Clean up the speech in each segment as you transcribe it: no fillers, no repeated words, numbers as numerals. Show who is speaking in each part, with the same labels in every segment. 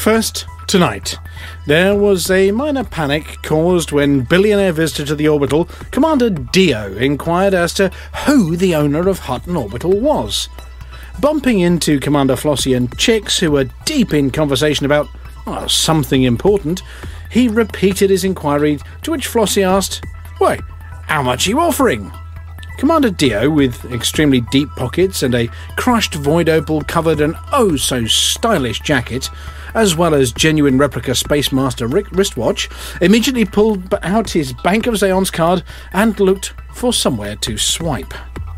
Speaker 1: First, tonight, there was a minor panic caused when billionaire visitor to the orbital, Commander Dio, inquired as to who the owner of Hutton Orbital was. Bumping into Commander Flossie and Chicks, who were deep in conversation about something important, he repeated his inquiry, to which Flossie asked, "Why, how much are you offering?" Commander Dio, with extremely deep pockets and a crushed void opal covered and oh-so-stylish jacket, as well as genuine replica Space Master wristwatch, immediately pulled out his Bank of Zeons card and looked for somewhere to swipe.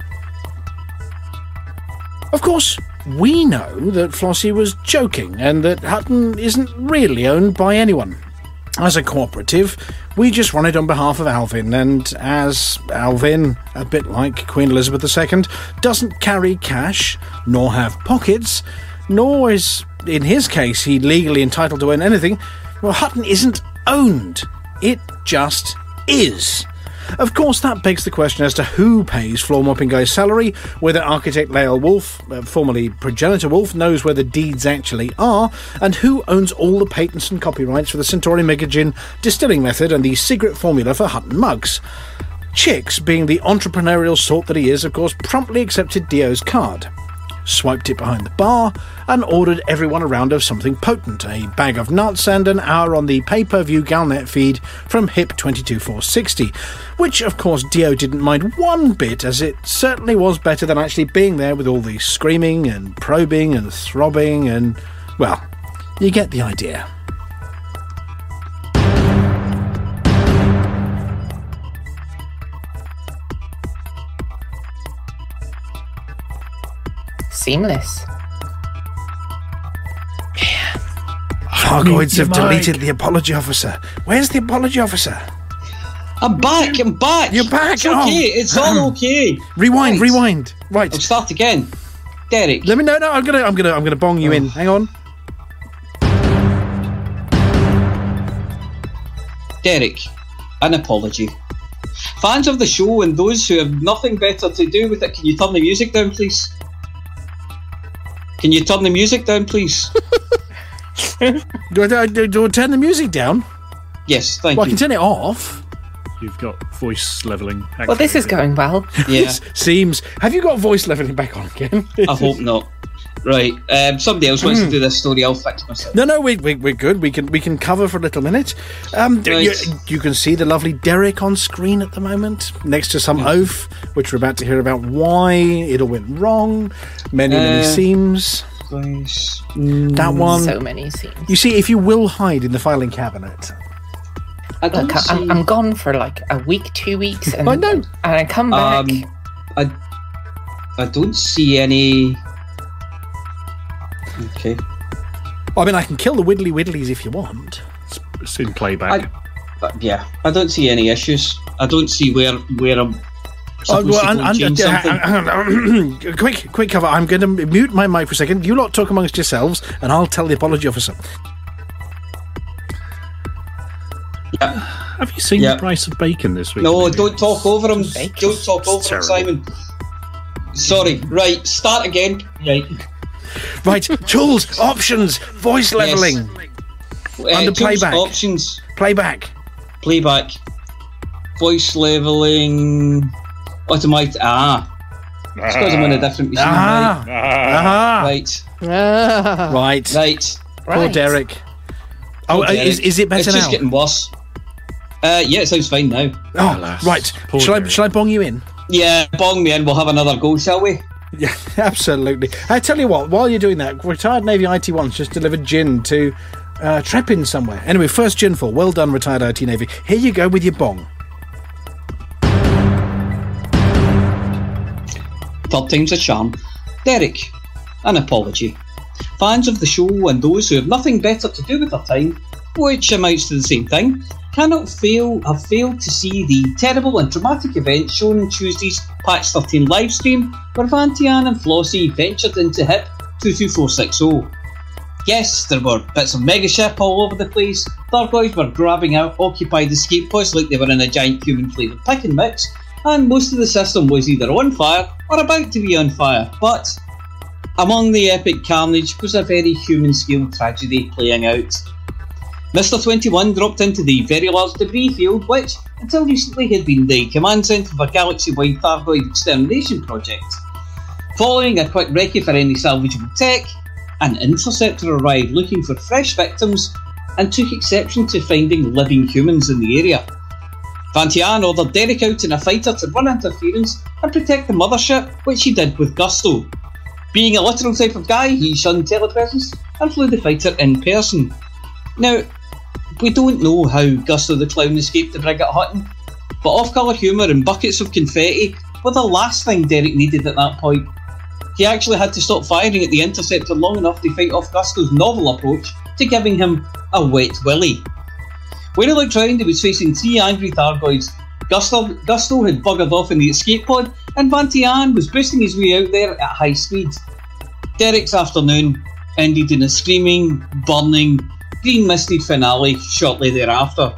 Speaker 1: Of course, we know that Flossie was joking and that Hutton isn't really owned by anyone. As a cooperative, we just run it on behalf of Alvin, and as Alvin, a bit like Queen Elizabeth II, doesn't carry cash, nor have pockets, nor is, in his case, he legally entitled to own anything, well, Hutton isn't owned. It just is. Of course, that begs the question as to who pays Floor Mopping Guy's salary, whether architect Lael Wolf, formerly Progenitor Wolf, knows where the deeds actually are, and who owns all the patents and copyrights for the Centauri Mega Gin distilling method and the secret formula for Hutton mugs. Chicks, being the entrepreneurial sort that he is, of course, promptly accepted Dio's card, swiped it behind the bar, and ordered everyone a round of something potent, a bag of nuts and an hour on the pay-per-view Galnet feed from HIP 22460, which, of course, Dio didn't mind one bit, as it certainly was better than actually being there with all the screaming and probing and throbbing and, well, you get the idea.
Speaker 2: Seamless.
Speaker 1: Fargoids have deleted the apology officer. Where's the apology officer?
Speaker 3: I'm back. You're back. It's okay. It's all okay.
Speaker 1: Rewind. Right.
Speaker 3: I'll start again. Derek.
Speaker 1: Let me know. No, I'm gonna bong you in. Hang on.
Speaker 3: Derek, an apology. Fans of the show and those who have nothing better to do with it, can you turn the music down, please? Can you turn the music down, please?
Speaker 1: Do I turn the music down?
Speaker 3: Yes, thank
Speaker 1: you. I
Speaker 3: you.
Speaker 1: can turn it off.
Speaker 4: You've got voice levelling.
Speaker 2: Well, this is going well.
Speaker 3: Yeah.
Speaker 1: Seems. Have you got voice levelling back on again?
Speaker 3: I hope not. Right. Somebody else wants to do this story. I'll fix myself.
Speaker 1: No, we're good. We can cover for a little minute.
Speaker 3: Right.
Speaker 1: You can see the lovely Derek on screen at the moment, next to some oath, which we're about to hear about why it all went wrong. Many seams. That one.
Speaker 2: So many seams.
Speaker 1: You see, if you will hide in the filing cabinet.
Speaker 2: Look, I'm gone for like a week, 2 weeks, and
Speaker 1: I know.
Speaker 2: And I come back.
Speaker 3: I don't see any. Okay.
Speaker 1: I mean, I can kill the Widdlies if you want.
Speaker 4: It's in playback.
Speaker 3: I don't see any issues. I don't see where I'm supposed to go change something.
Speaker 1: Quick cover. I'm going to mute my mic for a second. You lot talk amongst yourselves, and I'll tell the apology officer.
Speaker 3: Yeah.
Speaker 4: Have you seen the price of bacon this week?
Speaker 3: No, don't talk over him. Don't talk over him, Simon. Sorry. Right, start again.
Speaker 1: Right, tools, options, voice levelling. Under playback.
Speaker 3: Options.
Speaker 1: Playback.
Speaker 3: Voice levelling. Automatic. It's because I'm on a different machine. Right.
Speaker 1: Poor Derek. Oh,
Speaker 3: Derek.
Speaker 1: Is it better
Speaker 3: it's
Speaker 1: now?
Speaker 3: It's just getting worse. Yeah, it sounds fine now.
Speaker 1: Oh, right. Shall I bong you in?
Speaker 3: Yeah, bong me in. We'll have another go, shall we?
Speaker 1: Yeah, absolutely. I tell you what, while you're doing that, retired Navy IT1's just delivered gin to Treppin somewhere. Anyway, first gin full. Well done, retired IT Navy. Here you go with your bong.
Speaker 3: Third time's a charm. Derek, an apology. Fans of the show and those who have nothing better to do with their time, which amounts to the same thing, have failed to see the terrible and dramatic event shown in Tuesday's Patch 13 livestream, where Vantian and Flossie ventured into HIP 22460. Yes, there were bits of megaship all over the place, Thargoids were grabbing out occupied escape pods like they were in a giant human flavoured pick and mix, and most of the system was either on fire or about to be on fire, but Among the epic carnage was a very human-scale tragedy playing out. Mr. 21 dropped into the Very Large Debris Field, which, until recently, had been the command centre for a galaxy-wide Thargoid extermination project. Following a quick recce for any salvageable tech, an interceptor arrived looking for fresh victims and took exception to finding living humans in the area. Vantian ordered Derek out in a fighter to run interference and protect the mothership, which he did with gusto. Being a literal type of guy, he shunned telepresence and flew the fighter in person. Now, we don't know how Gusto the Clown escaped the brig at Hutton, but off-colour humour and buckets of confetti were the last thing Derek needed at that point. He actually had to stop firing at the interceptor long enough to fight off Gusto's novel approach to giving him a wet willy. When he looked round, he was facing 3 angry Thargoids. Gusto had buggered off in the escape pod, and Vantian was boosting his way out there at high speed. Derek's afternoon ended in a screaming, burning, green-misted finale shortly thereafter.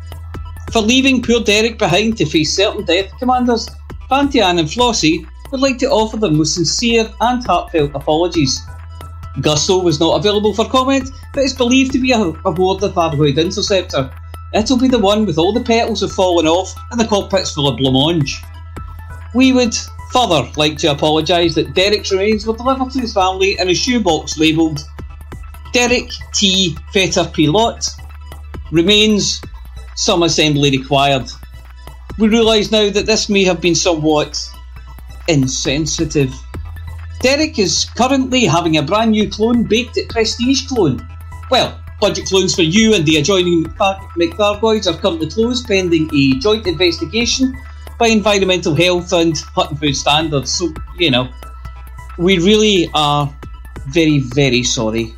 Speaker 3: For leaving poor Derek behind to face certain death, Commanders Vantian and Flossie would like to offer their most sincere and heartfelt apologies. Gusto was not available for comment, but is believed to be aboard the Thargoid Interceptor. It'll be the one with all the petals have fallen off and the cockpit's full of blancmange. We would further like to apologise that Derek's remains were delivered to his family in a shoebox labelled Derek T. Fetter Pilot. Remains, some assembly required. We realise now that this may have been somewhat insensitive. Derek is currently having a brand new clone baked at Prestige Clone. Well, budget clones for you and the adjoining McThargoids are currently closed pending a joint investigation by Environmental Health and Hutton Food Standards, so, you know, we really are very, very sorry.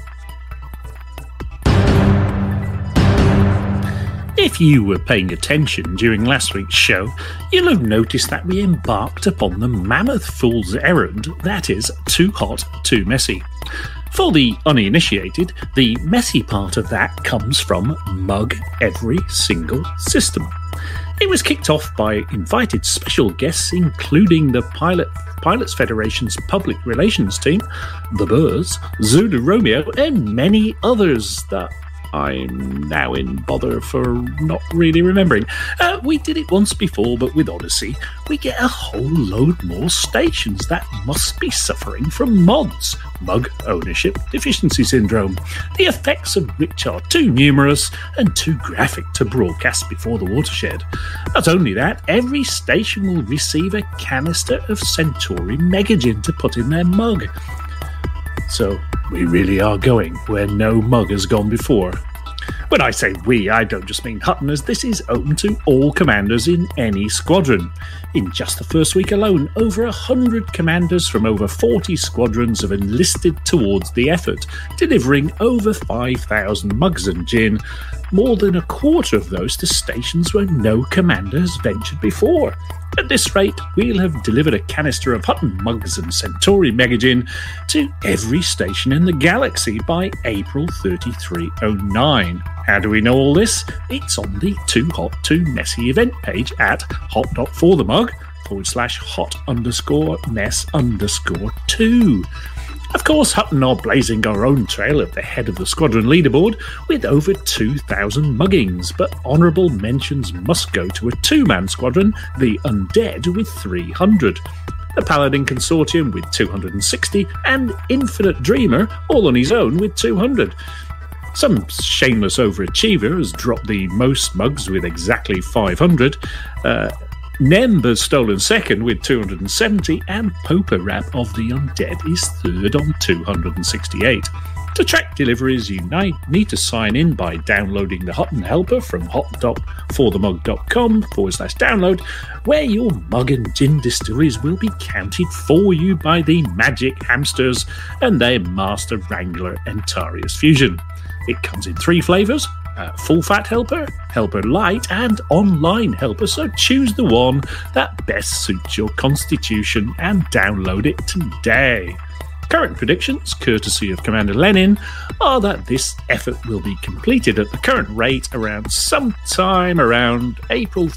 Speaker 4: If you were paying attention during last week's show, you'll have noticed that we embarked upon the mammoth fool's errand that is Too Hot, Too Messy. For the uninitiated, the messy part of that comes from Mug Every Single System. It was kicked off by invited special guests including the Pilots Federation's public relations team, the Burrs, Zulu Romeo, and many others that I'm now in bother for not really remembering. We did it once before, but with Odyssey, we get a whole load more stations that must be suffering from mods, mug ownership deficiency syndrome, the effects of which are too numerous and too graphic to broadcast before the watershed. Not only that, every station will receive a canister of Centauri Megagin to put in their mug. So we really are going where no mug has gone before. When I say we, I don't just mean Hutton, as this is open to all commanders in any squadron. In just the first week alone, over 100 commanders from over 40 squadrons have enlisted towards the effort, delivering over 5,000 mugs and gin, more than a quarter of those to stations where no commander has ventured before. At this rate, we'll have delivered a canister of Hutton mugs and Centauri Megagin to every station in the galaxy by April 3309. How do we know all this? It's on the Too Hot, Too Messy event page at hot.forthemug/hot_mess_2. Of course, Hutton are blazing our own trail at the head of the squadron leaderboard with over 2,000 muggings, but honourable mentions must go to a two-man squadron, the Undead, with 300. The Paladin Consortium with 260, and Infinite Dreamer, all on his own, with 200. Some shameless overachiever has dropped the most mugs with exactly 500. Nemb has stolen second with 270, and Popa Rap of the Undead is third on 268. To track deliveries, you need to sign in by downloading the Hutton Helper from hot.forthemug.com/download, where your mug and gin distilleries will be counted for you by the Magic Hamsters and their Master Wrangler Antarius Fusion. It comes in 3 flavours: Full Fat Helper, Helper Light, and Online Helper, so choose the one that best suits your constitution and download it today. Current predictions, courtesy of Commander Lenin, are that this effort will be completed at the current rate around sometime around April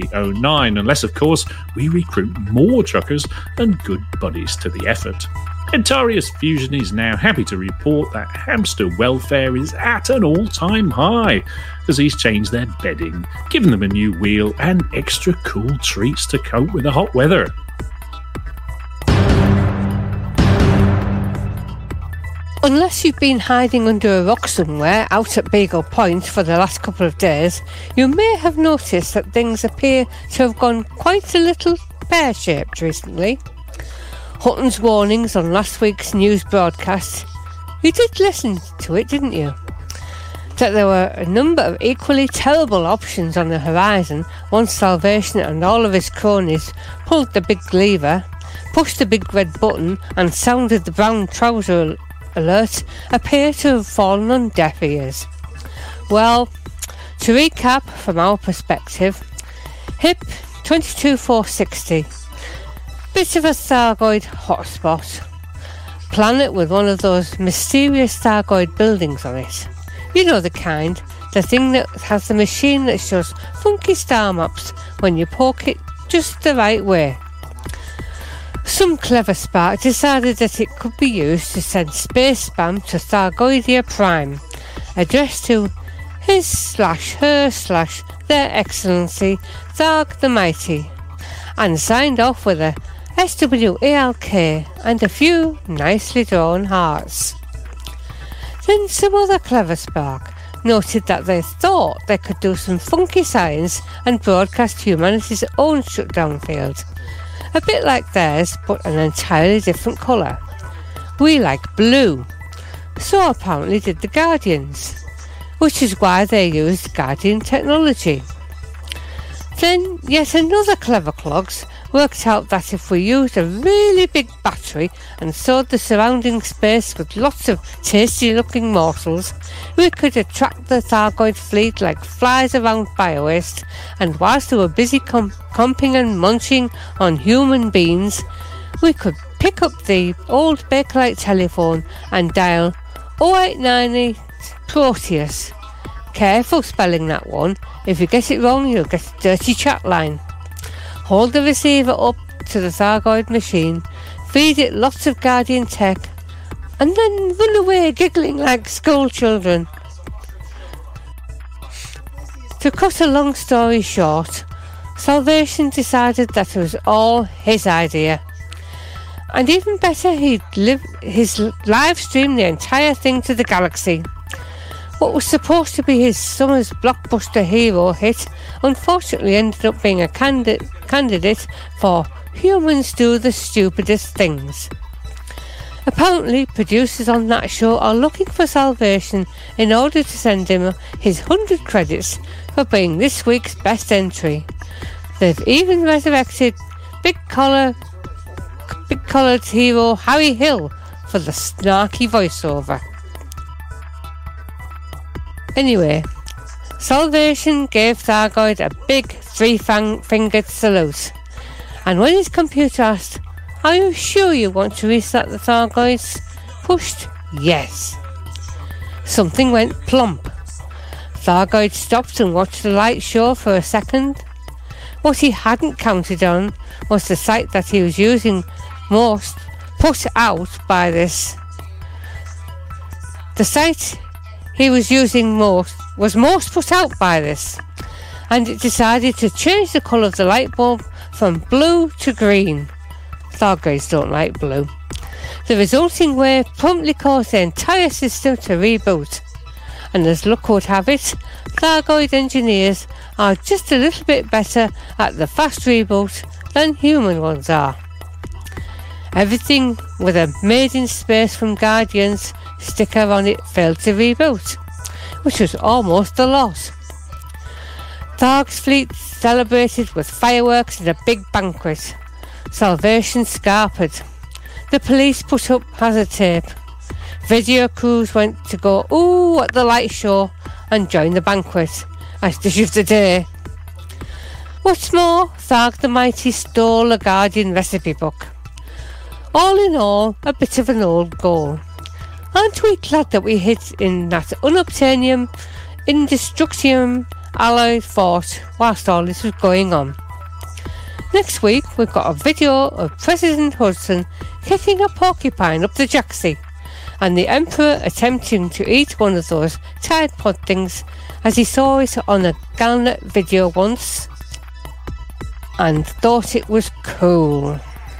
Speaker 4: 3309, unless, of course, we recruit more truckers and good buddies to the effort. Entarius Fusion is now happy to report that hamster welfare is at an all-time high, as he's changed their bedding, given them a new wheel and extra cool treats to cope with the hot weather.
Speaker 5: Unless you've been hiding under a rock somewhere out at Beagle Point for the last couple of days, you may have noticed that things appear to have gone quite a little pear-shaped recently. Hutton's warnings on last week's news broadcast, you did listen to it, didn't you? That there were a number of equally terrible options on the horizon once Salvation and all of his cronies pulled the big lever, pushed the big red button and sounded the brown trouser alert, appear to have fallen on deaf ears. Well, to recap from our perspective, HIP 22460, bit of a Thargoid hotspot, planet with one of those mysterious Thargoid buildings on it. You know the kind, the thing that has the machine that shows funky star maps when you poke it just the right way. Some clever spark decided that it could be used to send space spam to Thargoidia Prime, addressed to his/her/their excellency Tharg the Mighty, and signed off with a SWALK and a few nicely drawn hearts. Then some other clever spark noted that they thought they could do some funky science and broadcast humanity's own shutdown field. A bit like theirs, but an entirely different colour. We like blue. So apparently did the Guardians, which is why they used Guardian technology. Then yet another clever clogs worked out that if we used a really big battery and sowed the surrounding space with lots of tasty looking morsels, we could attract the Thargoid fleet like flies around biowaste, and whilst they were busy comping and munching on human beings, we could pick up the old Bakelite telephone and dial 0898 Proteus. Careful spelling that one, if you get it wrong you'll get a dirty chat line. Hold the receiver up to the Thargoid machine, feed it lots of Guardian tech, and then run away giggling like school children. To cut a long story short, Salvation decided that it was all his idea. And even better, he'd live stream the entire thing to the galaxy. What was supposed to be his summer's blockbuster hero hit unfortunately ended up being a candidate for Humans Do the Stupidest Things. Apparently, producers on that show are looking for Salvation in order to send him his 100 credits for being this week's best entry. They've even resurrected big-collared hero Harry Hill for the snarky voiceover. Anyway, Salvation gave Thargoid a big three-fingered salute, and when his computer asked, "Are you sure you want to restart the Thargoids?" pushed yes. Something went plump. Thargoid stopped and watched the light show for a second. What he hadn't counted on was the sight that he was using most put out by this. The sight he was using most put out by this, and it decided to change the colour of the light bulb from blue to green. Thargoids don't like blue. The resulting wave promptly caused the entire system to reboot, and as luck would have it, Thargoid engineers are just a little bit better at the fast reboot than human ones are. Everything with a Made in Space from Guardians sticker on it failed to reboot, which was almost a loss. Tharg's fleet celebrated with fireworks and a big banquet. Salvation scarpered. The police put up hazard tape. Video crews went to go ooh at the light show and join the banquet as dish of the day. What's more, Tharg the Mighty stole a Guardian recipe book. All in all, a bit of an old goal. Aren't we glad that we hid in that unobtainium, indestructium alloyed fort whilst all this was going on? Next week, we've got a video of President Hudson kicking a porcupine up the jacksie, and the Emperor attempting to eat one of those Tide Pod things, as he saw it on a Galnet video once and thought it was cool.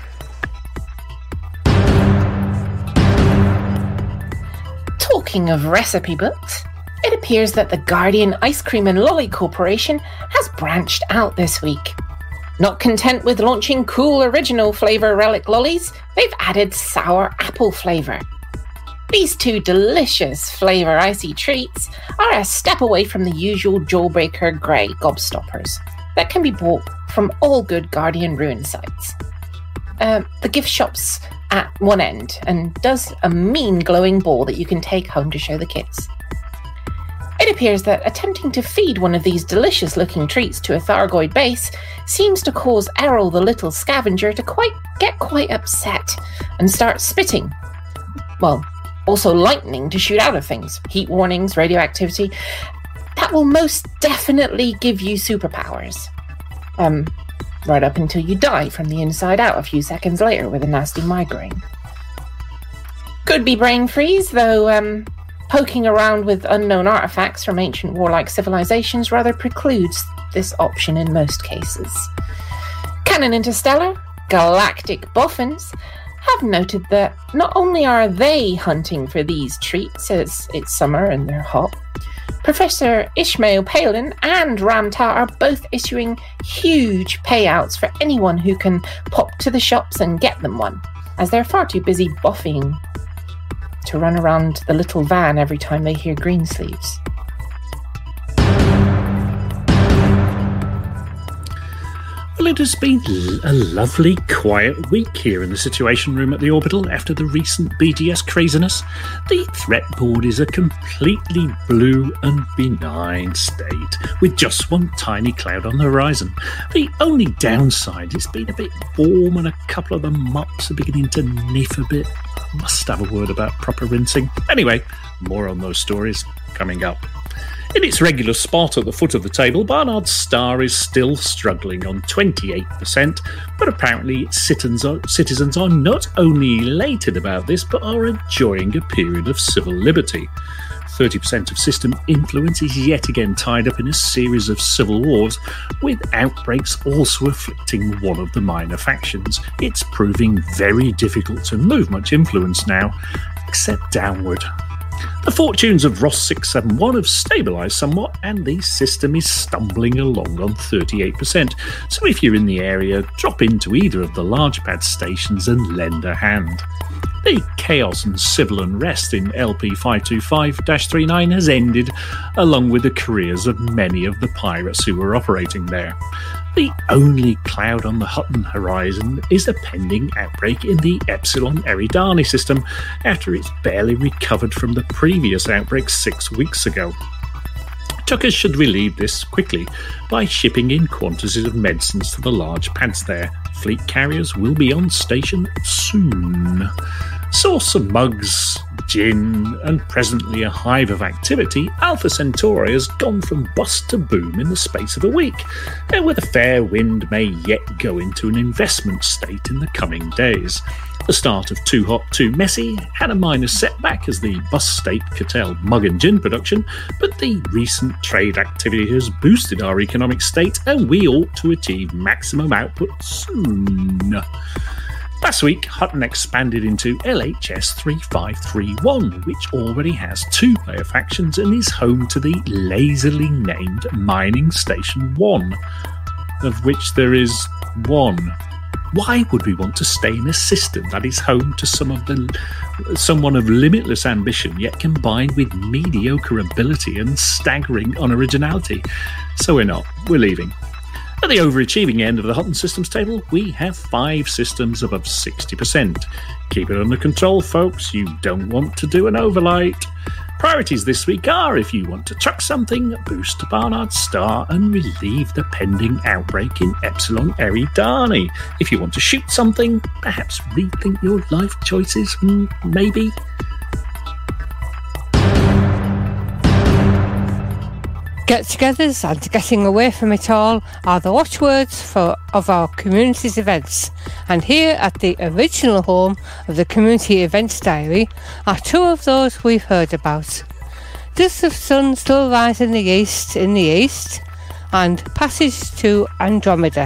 Speaker 2: Talking of recipe books, it appears that the Guardian Ice Cream and Lolly Corporation has branched out this week. Not content with launching cool original flavour relic lollies, they've added sour apple flavour. These two delicious flavour icy treats are a step away from the usual Jawbreaker Grey gobstoppers that can be bought from all good Guardian ruin sites. The gift shop's at one end and does a mean glowing ball that you can take home to show the kids. It appears that attempting to feed one of these delicious looking treats to a Thargoid base seems to cause Errol the little scavenger to get quite upset and start spitting. Well, also lightning to shoot out of things, heat warnings, radioactivity. That will most definitely give you superpowers. Right up until you die from the inside out a few seconds later with a nasty migraine. Could be brain freeze, though poking around with unknown artifacts from ancient warlike civilizations rather precludes this option in most cases. Canon Interstellar, Galactic Boffins, have noted that not only are they hunting for these treats as it's summer and they're hot, Professor Ishmael Palin and Ramtar are both issuing huge payouts for anyone who can pop to the shops and get them one, as they're far too busy boffing to run around the little van every time they hear Greensleeves.
Speaker 4: Well, it has been a lovely, quiet week here in the Situation Room at the Orbital after the recent BDS craziness. The threat board is a completely blue and benign state, with just one tiny cloud on the horizon. The only downside is being a bit warm and a couple of the mops are beginning to niff a bit. I must have a word about proper rinsing. Anyway, more on those stories coming up. In its regular spot at the foot of the table, Barnard's Star is still struggling on 28%, but apparently citizens are not only elated about this, but are enjoying a period of civil liberty. 30% of system influence is yet again tied up in a series of civil wars, with outbreaks also afflicting one of the minor factions. It's proving very difficult to move much influence now, except downward. The fortunes of Ross 671 have stabilised somewhat, and the system is stumbling along on 38%. So if you're in the area, drop into either of the large pad stations and lend a hand. The chaos and civil unrest in LP 525-39 has ended, along with the careers of many of the pirates who were operating there. The only cloud on the Hutton horizon is a pending outbreak in the Epsilon Eridani system, after it's barely recovered from the previous outbreak 6 weeks ago. Tuckers should relieve this quickly by shipping in quantities of medicines to the large pads there. Fleet carriers will be on station soon. Source of mugs, gin, and presently a hive of activity, Alpha Centauri has gone from bust to boom in the space of a week, and with a fair wind may yet go into an investment state in the coming days. The start of Too Hot, Too Messy had a minor setback as the bust state curtailed mug and gin production, but the recent trade activity has boosted our economic state, and we ought to achieve maximum output soon. Last week, Hutton expanded into LHS 3531, which already has 2 player factions and is home to the lazily named Mining Station 1, of which there is 1. Why would we want to stay in a system that is home to someone of limitless ambition, yet combined with mediocre ability and staggering unoriginality? So we're not. We're leaving. At the overachieving end of the Hutton systems table, we have 5 systems above 60%. Keep it under control, folks. You don't want to do an overlight. Priorities this week are, if you want to chuck something, boost to Barnard's Star and relieve the pending outbreak in Epsilon Eridani. If you want to shoot something, perhaps rethink your life choices, maybe.
Speaker 5: Get-togethers and getting away from it all are the watchwords for of our community's events, and here at the original home of the Community Events Diary are two of those we've heard about. Does the Sun Still Rise in the East, and Passage to Andromeda.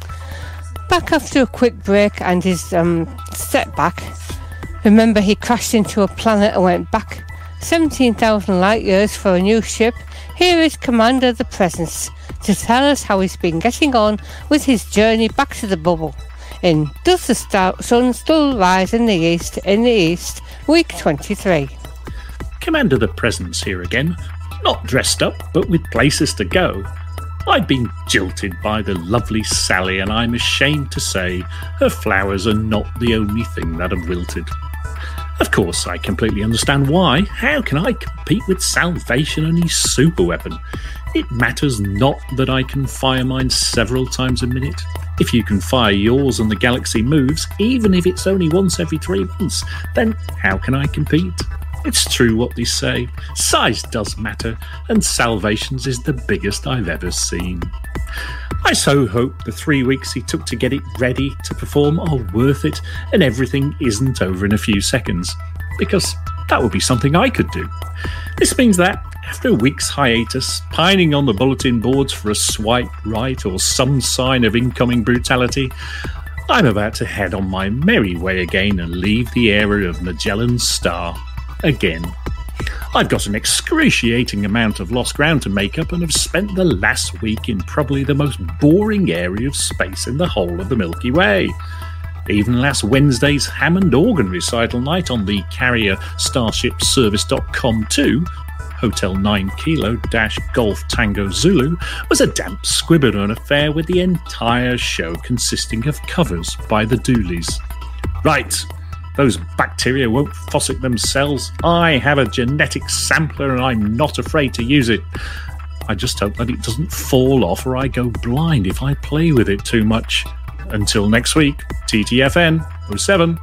Speaker 5: Back after a quick break and his setback, remember he crashed into a planet and went back 17,000 light years for a new ship. Here is Commander the Presence to tell us how he's been getting on with his journey back to the bubble in Does the Sun Still Rise in the East, week 23.
Speaker 4: Commander the Presence here again, not dressed up but with places to go. I've been jilted by the lovely Sally, and I'm ashamed to say her flowers are not the only thing that have wilted. Of course, I completely understand why. How can I compete with Salvation and his super weapon? It matters not that I can fire mine several times a minute. If you can fire yours and the galaxy moves, even if it's only once every 3 months, then how can I compete? It's true what they say. Size does matter, and Salvation's is the biggest I've ever seen. I so hope the 3 weeks he took to get it ready to perform are worth it, and everything isn't over in a few seconds, because that would be something I could do. This means that, after a week's hiatus, pining on the bulletin boards for a swipe right or some sign of incoming brutality, I'm about to head on my merry way again and leave the area of Magellan's Star. Again. I've got an excruciating amount of lost ground to make up and have spent the last week in probably the most boring area of space in the whole of the Milky Way. Even last Wednesday's Hammond organ recital night on the carrier StarshipService.com 2, Hotel 9 Kilo Golf Tango Zulu, was a damp squibber affair with the entire show consisting of covers by the Dooleys. Right. Those bacteria won't faucet themselves. I have a genetic sampler and I'm not afraid to use it. I just hope that it doesn't fall off or I go blind if I play with it too much. Until next week, TTFN 07.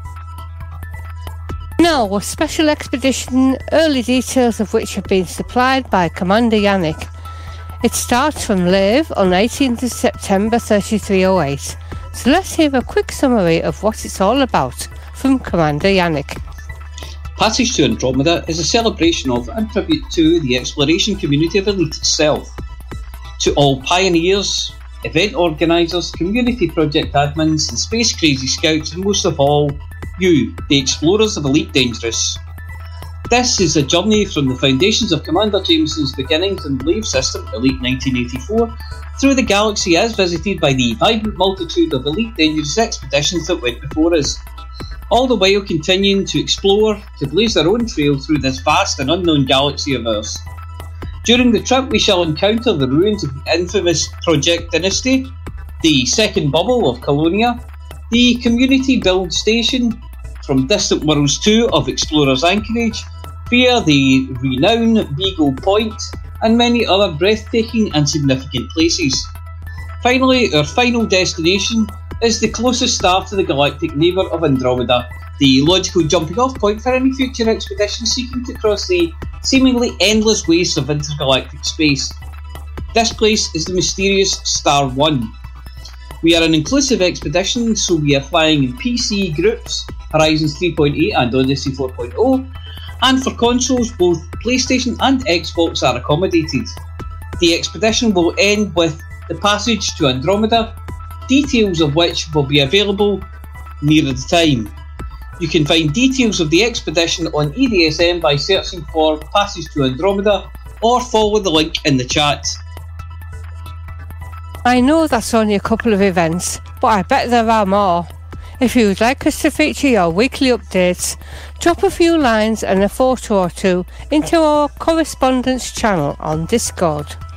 Speaker 5: Now, a special expedition, early details of which have been supplied by Commander Yannick. It starts from Lave on 18th of September 3308. So let's hear a quick summary of what it's all about from Commander Yannick.
Speaker 3: Passage to Andromeda is a celebration of and tribute to the exploration community of Elite itself. To all pioneers, event organisers, community project admins, and space crazy scouts, and most of all, you, the explorers of Elite Dangerous. This is a journey from the foundations of Commander Jameson's beginnings in the Lave system, Elite 1984, through the galaxy as visited by the vibrant multitude of Elite Dangerous expeditions that went before us, all the while continuing to explore, to blaze their own trail through this vast and unknown galaxy of ours. During the trip we shall encounter the ruins of the infamous Project Dynasty, the second bubble of Colonia, the community build station from Distant Worlds 2 of Explorers Anchorage, via the renowned Beagle Point, and many other breathtaking and significant places. Finally, our final destination is the closest star to the galactic neighbour of Andromeda, the logical jumping off point for any future expedition seeking to cross the seemingly endless wastes of intergalactic space. This place is the mysterious Star 1. We are an inclusive expedition, so we are flying in PC groups, Horizons 3.8 and Odyssey 4.0, and for consoles both PlayStation and Xbox are accommodated. The expedition will end with the passage to Andromeda, details of which will be available nearer the time. You can find details of the expedition on EDSM by searching for Passage to Andromeda or follow the link in the chat.
Speaker 5: I know that's only a couple of events, but I bet there are more. If you would like us to feature your weekly updates, drop a few lines and a photo or two into our correspondence channel on Discord.